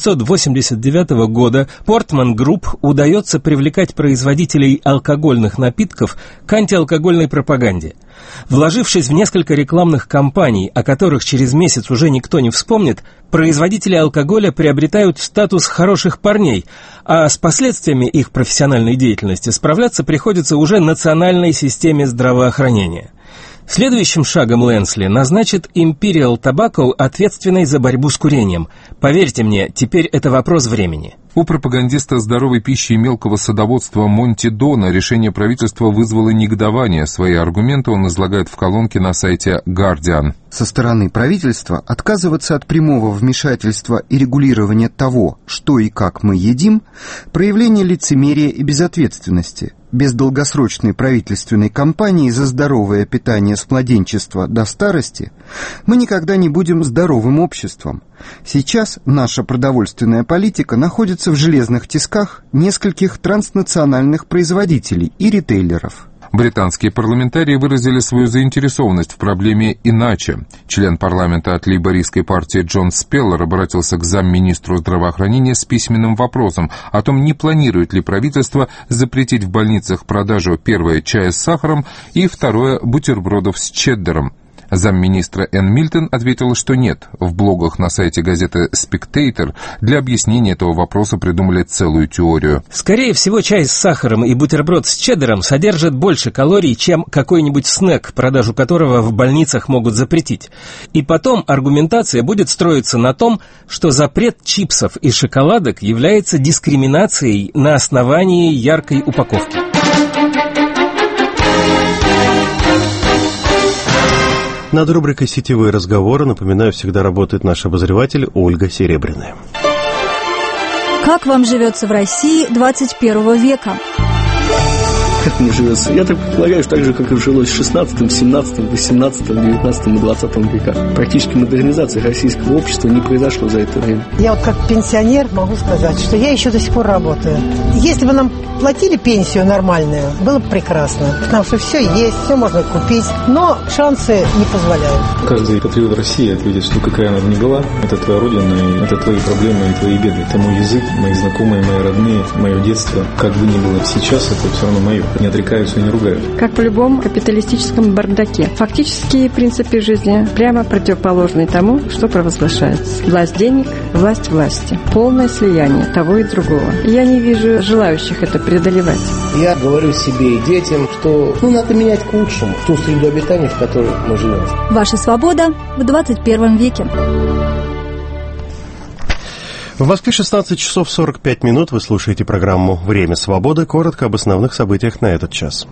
Speaker 8: 1989 года Portman Group удается привлекать производителей алкогольных напитков к антиалкогольной пропаганде. Вложившись в несколько рекламных кампаний, о которых через месяц уже никто не вспомнит, производители алкоголя приобретают статус хороших парней, а с последствиями их профессиональной деятельности справляться приходится уже национальной системе здравоохранения. Следующим шагом Лэнсли назначит Imperial Tobacco ответственной за борьбу с курением. Поверьте мне, теперь это вопрос времени.
Speaker 7: У пропагандиста здоровой пищи и мелкого садоводства Монти Дона решение правительства вызвало негодование. Свои аргументы он излагает в колонке на сайте Guardian.
Speaker 17: Со стороны правительства отказываться от прямого вмешательства и регулирования того, что и как мы едим, проявление лицемерия и безответственности. Без долгосрочной правительственной кампании за здоровое питание с младенчества до старости мы никогда не будем здоровым обществом. Сейчас наша продовольственная политика находится в железных тисках нескольких транснациональных производителей и ритейлеров.
Speaker 7: Британские парламентарии выразили свою заинтересованность в проблеме иначе. Член парламента от лейбористской партии Джон Спеллер обратился к замминистру здравоохранения с письменным вопросом о том, не планирует ли правительство запретить в больницах продажу, первое, чая с сахаром и второе, бутербродов с чеддером. Замминистра Энн Мильтон ответила, что нет. В блогах на сайте газеты Spectator для объяснения этого вопроса придумали целую теорию.
Speaker 8: Скорее всего, чай с сахаром и бутерброд с чеддером содержат больше калорий, чем какой-нибудь снэк, продажу которого в больницах могут запретить. И потом аргументация будет строиться на том, что запрет чипсов и шоколадок является дискриминацией на основании яркой упаковки.
Speaker 1: Над рубрикой «Сетевые разговоры», напоминаю, всегда работает наш обозреватель Ольга Серебряная.
Speaker 18: Как вам живется в России 21 века?
Speaker 19: Как мне живется? Я так предполагаю, что так же, как и жилось в 16, 17, 18, 19 и 20 веках. Практически модернизация российского общества не произошло за это время.
Speaker 20: Я вот как пенсионер могу сказать, что я еще до сих пор работаю. Если бы нам платили пенсию нормальную, было бы прекрасно. Потому что все есть, все можно купить, но шансы не позволяют.
Speaker 21: Каждый патриот России ответит, что какая она бы ни была, это твоя родина, и это твои проблемы и твои беды. Это мой язык, мои знакомые, мои родные, мое детство. Как бы ни было сейчас, это все равно мое. Не отрекаются и не ругают.
Speaker 22: Как в любом капиталистическом бардаке. Фактические принципы жизни прямо противоположны тому, что провозглашается. Власть денег, власть власти. Полное слияние того и другого. Я не вижу желающих это преодолевать.
Speaker 23: Я говорю себе и детям, что надо менять к лучшему ту среду обитания, в которой мы живем.
Speaker 18: Ваша свобода в 21 веке.
Speaker 1: В Москве 16 часов 45 минут. Вы слушаете программу «Время свободы». Коротко об основных событиях на этот час.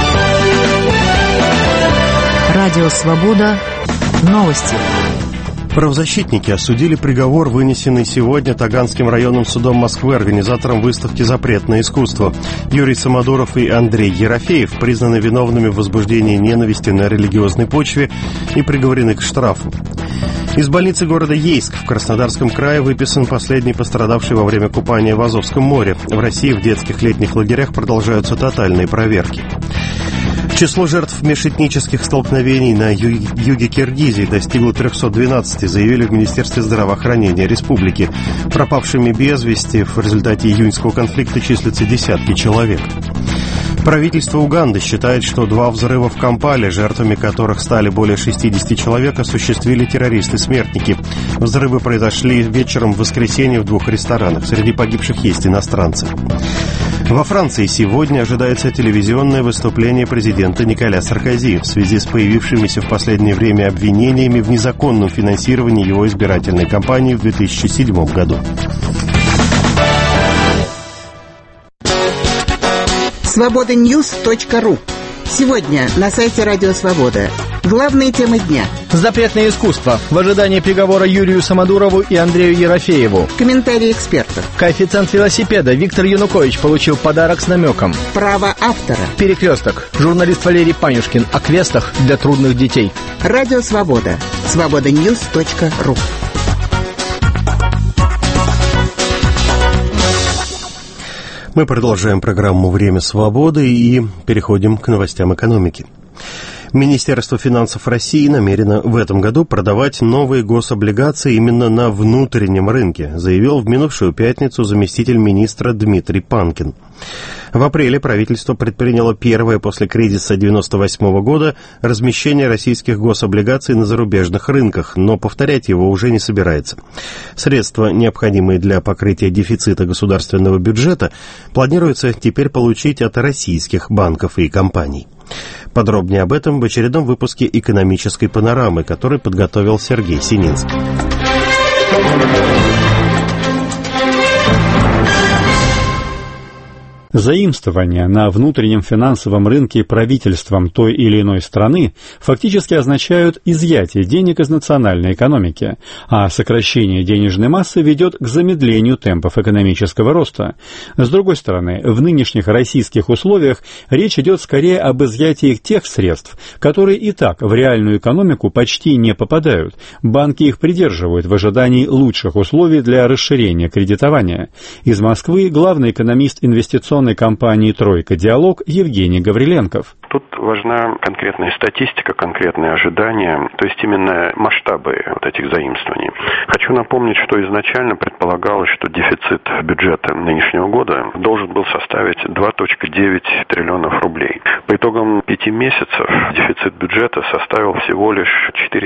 Speaker 5: Радио «Свобода». Новости.
Speaker 1: Правозащитники осудили приговор, вынесенный сегодня Таганским районным судом Москвы организатором выставки «Запретное искусство». Юрий Самодуров и Андрей Ерофеев признаны виновными в возбуждении ненависти на религиозной почве и приговорены к штрафу. Из больницы города Ейск в Краснодарском крае выписан последний пострадавший во время купания в Азовском море. В России в детских летних лагерях продолжаются тотальные проверки. Число жертв межэтнических столкновений на юге Киргизии достигло 312, заявили в Министерстве здравоохранения республики. Пропавшими без вести в результате июньского конфликта числятся десятки человек. Правительство Уганды считает, что 2 взрыва в Кампале, жертвами которых стали более 60 человек, осуществили террористы-смертники. Взрывы произошли вечером в воскресенье в 2 ресторанах. Среди погибших есть иностранцы. Во Франции сегодня ожидается телевизионное выступление президента Николя Саркози в связи с появившимися в последнее время обвинениями в незаконном финансировании его избирательной кампании в 2007 году.
Speaker 2: Свобода-Ньюс.ру. Сегодня на сайте Радио Свобода. Главные темы дня.
Speaker 3: Запретное искусство. В ожидании приговора Юрию Самодурову и Андрею Ерофееву.
Speaker 2: Комментарии экспертов.
Speaker 3: Коэффициент велосипеда. Виктор Янукович получил подарок с намеком.
Speaker 2: Право автора.
Speaker 3: Перекресток. Журналист Валерий Панюшкин о квестах для трудных детей.
Speaker 2: Радио Свобода. Свобода-Ньюс.ру.
Speaker 1: Мы продолжаем программу «Время свободы» и переходим к новостям экономики. Министерство финансов России намерено в этом году продавать новые гособлигации именно на внутреннем рынке, заявил в минувшую пятницу заместитель министра Дмитрий Панкин. В апреле правительство предприняло первое после кризиса 1998 года размещение российских гособлигаций на зарубежных рынках, но повторять его уже не собирается. Средства, необходимые для покрытия дефицита государственного бюджета, планируется теперь получить от российских банков и компаний. Подробнее об этом в очередном выпуске «Экономической панорамы», который подготовил Сергей Сининский.
Speaker 4: Заимствования на внутреннем финансовом рынке правительством той или иной страны фактически означают изъятие денег из национальной экономики, а сокращение денежной массы ведет к замедлению темпов экономического роста. С другой стороны, в нынешних российских условиях речь идет скорее об изъятии тех средств, которые и так в реальную экономику почти не попадают. Банки их придерживают в ожидании лучших условий для расширения кредитования. Из Москвы главный экономист инвестиционной компании «Тройка Диалог» Евгений Гавриленков.
Speaker 24: Тут важна конкретная статистика, конкретные ожидания, то есть именно масштабы вот этих заимствований. Хочу напомнить, что изначально предполагалось, что дефицит бюджета нынешнего года должен был составить 2,9 триллионов рублей. По итогам 5 месяцев дефицит бюджета составил всего лишь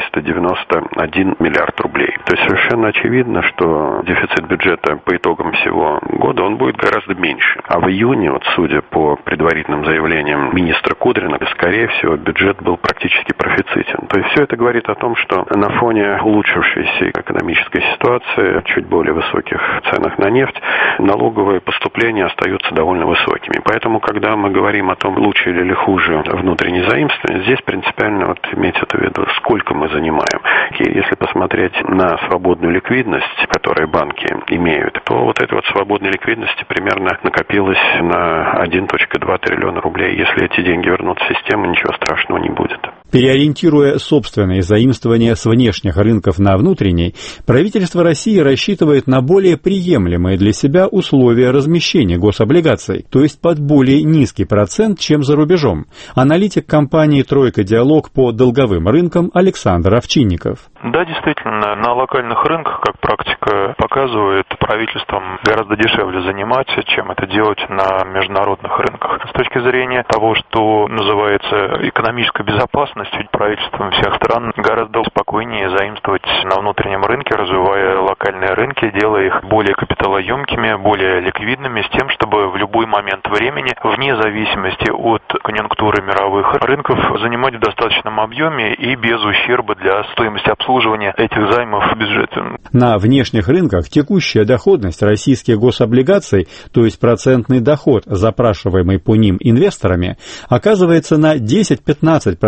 Speaker 24: 491 миллиард рублей. То есть совершенно очевидно, что дефицит бюджета по итогам всего года он будет гораздо меньше. А в июне, вот судя по предварительным заявлениям министра Кудрина, скорее всего, бюджет был практически профицитен. То есть все это говорит о том, что на фоне улучшившейся экономической ситуации, чуть более высоких ценах на нефть, налоговые поступления остаются довольно высокими. Поэтому, когда мы говорим о том, лучше или хуже внутренние заимствования, здесь принципиально вот иметь это в виду, сколько мы занимаем. И если посмотреть на свободную ликвидность, которую банки имеют, то вот этой вот свободной ликвидности примерно накопилось на 1,2 триллиона рублей. Если эти деньги вернут в систему, ничего страшного не будет.
Speaker 4: Переориентируя собственные заимствования с внешних рынков на внутренний, правительство России рассчитывает на более приемлемые для себя условия размещения гособлигаций, то есть под более низкий процент, чем за рубежом. Аналитик компании «Тройка Диалог» по долговым рынкам Александр Овчинников.
Speaker 25: Да, действительно, на локальных рынках, как практика показывает, правительством гораздо дешевле заниматься, чем это делать на международных рынках. С точки зрения того, что называется экономической безопасностью, ведь правительством всех стран гораздо спокойнее заимствовать на внутреннем рынке, развивая локальные рынки, делая их более капиталоемкими, более ликвидными, с тем, чтобы в любой момент времени, вне зависимости от конъюнктуры мировых рынков, занимать в достаточном объеме и без ущерба для стоимости обслуживания этих займов в бюджете.
Speaker 4: На внешних рынках текущая доходность российских гособлигаций, то есть процентный доход, запрашиваемый по ним инвесторами, оказывается на 10-15%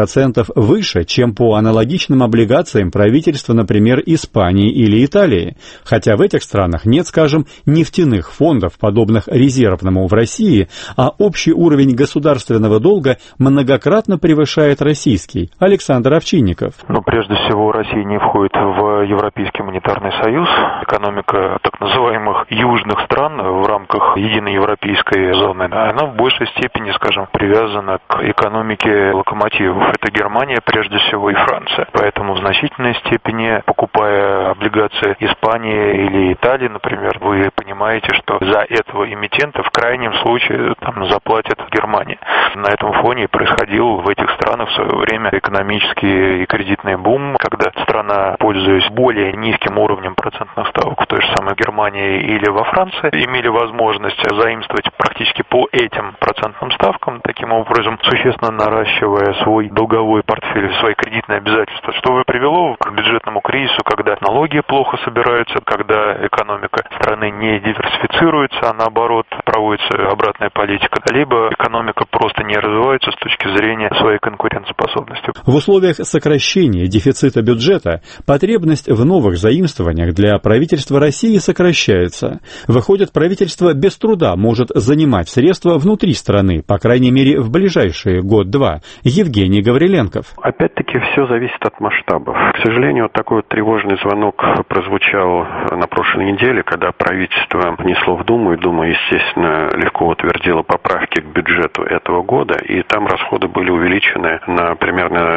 Speaker 4: выше, чем по аналогичным облигациям правительства, например, Испании или Италии, хотя в этих странах нет, скажем, нефтяных фондов, подобных резервному в России, а общий уровень государственного долга многократно превышает российский. Александр Овчинников.
Speaker 25: Прежде всего, Россия не входит в Европейский монетарный союз. Экономика так называемых южных стран в рамках единой европейской зоны, она в большей степени, скажем, привязана к экономике локомотивов. Это Германия, прежде всего, и Франция. Поэтому в значительной степени, покупая облигации Испании или Италии, например, вы понимаете, что за этого эмитента в крайнем случае заплатит Германия. На этом фоне происходил в этих странах в свое время экономический и кредитный бум, когда страна, пользуясь более низким уровнем процентных ставок в той же самой Германии или во Франции, имели возможность заимствовать практически по этим процентным ставкам, таким образом существенно наращивая свой долговой портфель, свои кредитные обязательства, что привело к бюджетному кризису, когда налоги плохо собираются, когда экономика страны не диверсифицируется, а наоборот проводится обратная политика, либо экономика просто не развивается с точки зрения своей конкурентоспособности.
Speaker 4: В условиях сокращения дефицита бюджета потребность в новых заимствованиях для правительства России сокращается. Выходит, правительство без труда может занимать средства внутри страны, по крайней мере, в ближайшие год-два. Евгений Гавриленков.
Speaker 24: Опять-таки все зависит от масштабов. К сожалению, такой тревожный звонок прозвучал на прошлой неделе, когда правительство внесло в Думу, и Дума, естественно, легко утвердила поправки к бюджету этого года, и там расходы были увеличены на примерно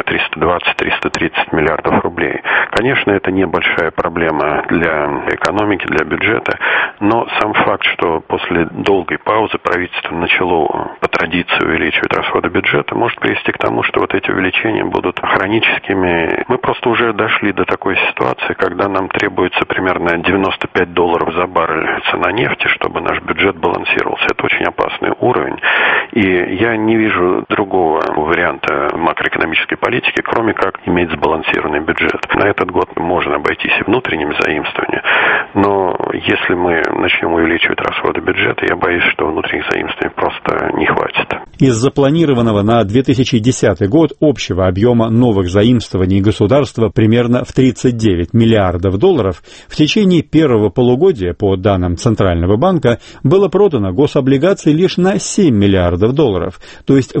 Speaker 24: 320-330 миллиардов рублей. Конечно, это небольшая проблема для экономики, для бюджета, но сам факт, что после долгой паузы правительство начало по традиции увеличивать расходы бюджета, может привести к тому, что вот эти увеличения будут хроническими. Мы просто уже дошли до такой ситуации, когда нам требуется примерно $95 за баррель цена нефти, чтобы наш бюджет балансировался. Это очень опасный уровень, и я не вижу другого варианта макроэкономической политики, кроме как иметь сбалансированный бюджет. На этот год можно обойтись и внутренними заимствованиями, но если мы начнем увеличивать расходы бюджета, я боюсь, что внутренних заимствований просто не хватит.
Speaker 4: Из запланированного на 2010 год общего объема новых заимствований государства примерно в $39 миллиардов, в течение первого полугодия, по данным Центрального банка, было продано гособлигаций лишь на $7 миллиардов, то есть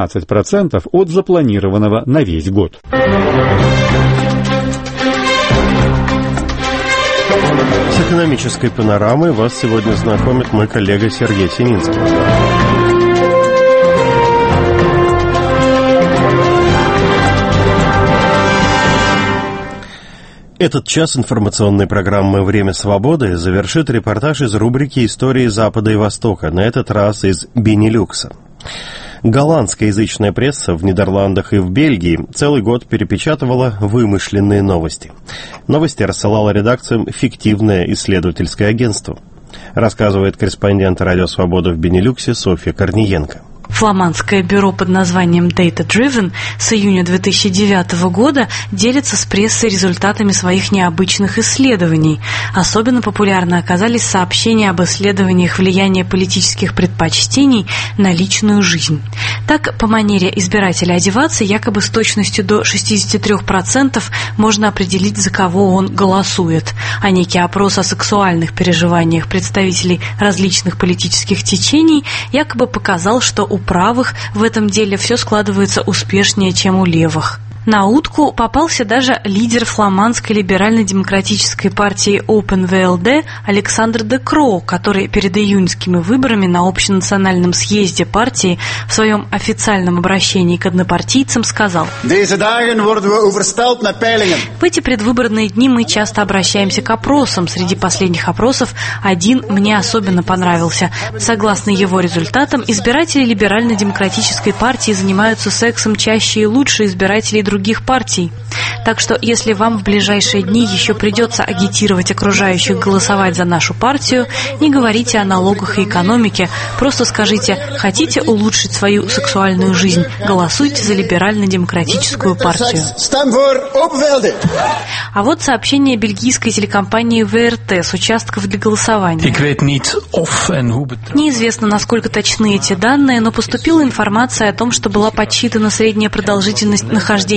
Speaker 4: 18% от запланированного на весь год.
Speaker 1: С экономической панорамой вас сегодня знакомит мой коллега Сергей Семинский. Этот час информационной программы «Время свободы» завершит репортаж из рубрики «Истории Запада и Востока», на этот раз из Бенилюкса. Голландскоязычная пресса в Нидерландах и в Бельгии целый год перепечатывала вымышленные новости. Новости рассылало редакциям фиктивное исследовательское агентство. Рассказывает корреспондент «Радио Свобода» в Бенилюксе Софья Корниенко.
Speaker 6: Фламандское бюро под названием Data Driven с июня 2009 года делится с прессой результатами своих необычных исследований. Особенно популярны оказались сообщения об исследованиях влияния политических предпочтений на личную жизнь. Так, по манере избирателя одеваться, якобы с точностью до 63% можно определить, за кого он голосует. А некий опрос о сексуальных переживаниях представителей различных политических течений якобы показал, что у правых в этом деле все складывается успешнее, чем у левых. На утку попался даже лидер фламандской либерально-демократической партии Open VLD Александр де Крoo, который перед июньскими выборами на общенациональном съезде партии в своем официальном обращении к однопартийцам сказал: «В эти предвыборные дни мы часто обращаемся к опросам. Среди последних опросов один мне особенно понравился. Согласно его результатам, избиратели либерально-демократической партии занимаются сексом чаще и лучше избирателей других партий. Так что, если вам в ближайшие дни еще придется агитировать окружающих голосовать за нашу партию, не говорите о налогах и экономике, просто скажите: хотите улучшить свою сексуальную жизнь, голосуйте за либерально-демократическую партию». А вот сообщение бельгийской телекомпании ВРТ с участков для голосования. Неизвестно, насколько точны эти данные, но поступила информация о том, что была подсчитана средняя продолжительность нахождения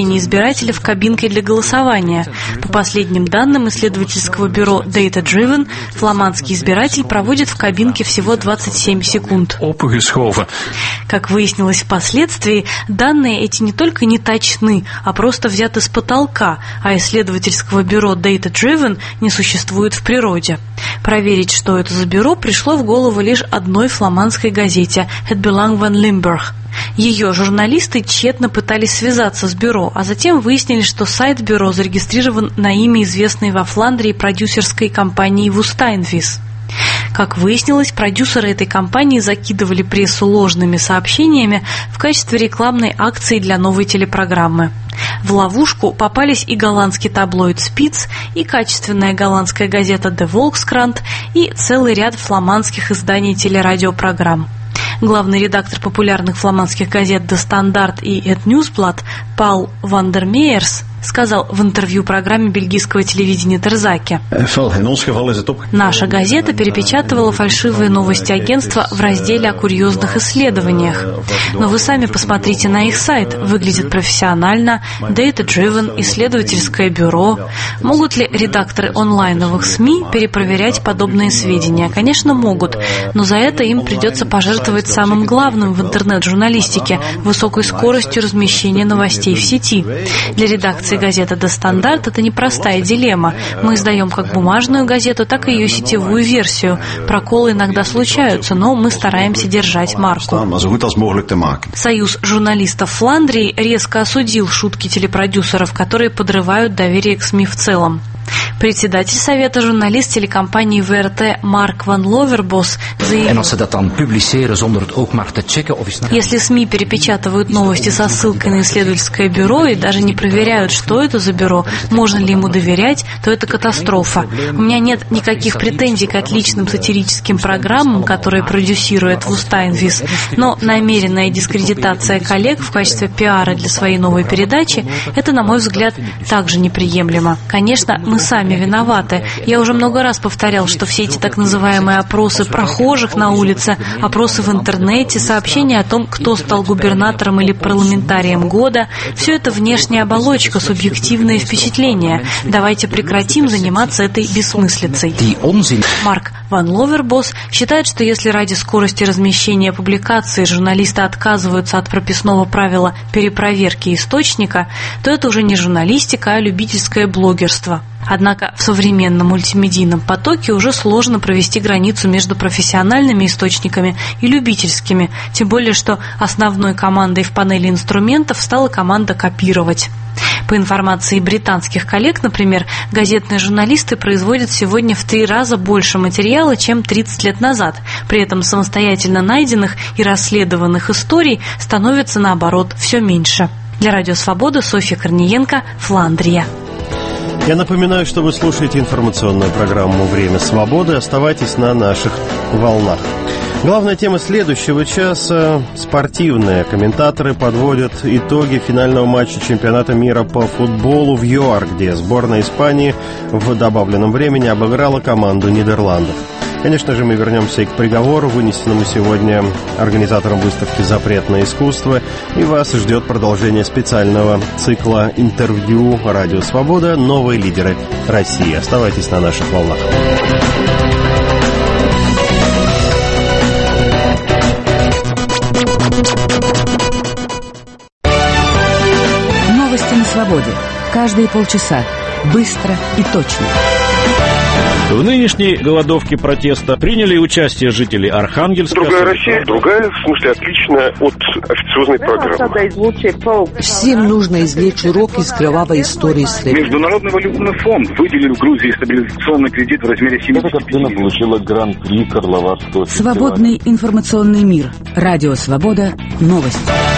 Speaker 6: посещение избирателя в кабинке для голосования. По последним данным исследовательского бюро Data Driven, фламандский избиратель проводит в кабинке всего 27 секунд. Как выяснилось впоследствии, данные эти не только не точны, а просто взяты с потолка, а исследовательского бюро Data Driven не существует в природе. Проверить, что это за бюро, пришло в голову лишь одной фламандской газете «Het Belang van Limburg». Ее журналисты тщетно пытались связаться с бюро, а затем выяснили, что сайт бюро зарегистрирован на имя известной во Фландрии продюсерской компании Woestijnvis. Как выяснилось, продюсеры этой компании закидывали прессу ложными сообщениями в качестве рекламной акции для новой телепрограммы. В ловушку попались и голландский таблоид «Спиц», и качественная голландская газета «De Volkskrant», и целый ряд фламандских изданий телерадиопрограмм. Главный редактор популярных фламандских газет «De Standaard» и «Het Nieuwsblad» Paul van der Meers сказал в интервью программе бельгийского телевидения Терзаки: «Наша газета перепечатывала фальшивые новости агентства в разделе о курьезных исследованиях. Но вы сами посмотрите на их сайт. Выглядит профессионально, data-driven, исследовательское бюро. Могут ли редакторы онлайновых СМИ перепроверять подобные сведения? Конечно, могут, но за это им придется пожертвовать самым главным в интернет-журналистике – высокой скоростью размещения новостей в сети. Для редакции газеты «De Standaard» это непростая дилемма. Мы издаем как бумажную газету, так и ее сетевую версию. Проколы иногда случаются, но мы стараемся держать марку». Союз журналистов Фландрии резко осудил шутки телепродюсеров, которые подрывают доверие к СМИ в целом. Председатель совета журналист телекомпании ВРТ Марк ван Ловербос заявил: если СМИ перепечатывают новости со ссылкой на исследовательское бюро и даже не проверяют, что это за бюро, можно ли ему доверять, то это катастрофа. У меня нет никаких претензий к отличным сатирическим программам, которые продюсирует Woestijnvis, но намеренная дискредитация коллег в качестве пиара для своей новой передачи – это, на мой взгляд, также неприемлемо. Конечно, мы сами виноваты. Я уже много раз повторял, что все эти так называемые опросы прохожих на улице, опросы в интернете, сообщения о том, кто стал губернатором или парламентарием года, все это внешняя оболочка, субъективные впечатления. Давайте прекратим заниматься этой бессмыслицей. Марк ван Ловербос считает, что если ради скорости размещения публикации журналисты отказываются от прописного правила перепроверки источника, то это уже не журналистика, а любительское блогерство. Однако в современном мультимедийном потоке уже сложно провести границу между профессиональными источниками и любительскими, тем более что основной командой в панели инструментов стала команда «копировать». По информации британских коллег, например, газетные журналисты производят сегодня в 3 раза больше материала, чем 30 лет назад. При этом самостоятельно найденных и расследованных историй становится, наоборот, все меньше. Для Радио Свобода Софья Корниенко, Фландрия.
Speaker 1: Я напоминаю, что вы слушаете информационную программу «Время свободы». Оставайтесь на наших волнах. Главная тема следующего часа – спортивная. Комментаторы подводят итоги финального матча чемпионата мира по футболу в ЮАР, где сборная Испании в добавленном времени обыграла команду Нидерландов. Конечно же, мы вернемся и к приговору, вынесенному сегодня организатором выставки «Запрет на искусство». И вас ждет продолжение специального цикла интервью «Радио Свобода. Новые лидеры России». Оставайтесь на наших волнах.
Speaker 5: Новости на свободе. Каждые полчаса. Быстро и точно.
Speaker 9: В нынешней голодовке протеста приняли участие жители Архангельска.
Speaker 10: Другая Россия, другая, в смысле, отличная от официозной программы.
Speaker 11: Всем нужно извлечь урок из кровавой истории Сребреницы.
Speaker 12: Международный валютный фонд выделил Грузии стабилизационный кредит в размере 70
Speaker 14: Эта картина получила гран-при Карловацкого фестиваля.
Speaker 5: Свободный информационный мир. Радио Свобода. Новости.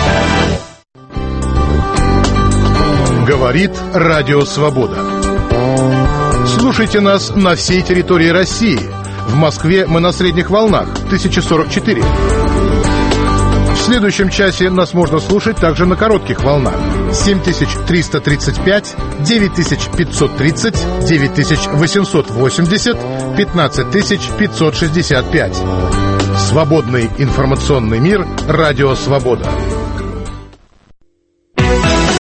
Speaker 26: Говорит Радио Свобода. Слушайте нас на всей территории России. В Москве мы на средних волнах 1044. В следующем часе нас можно слушать также на коротких волнах 7335, 9530, 9880, 15565. Свободный информационный мир. Радио Свобода.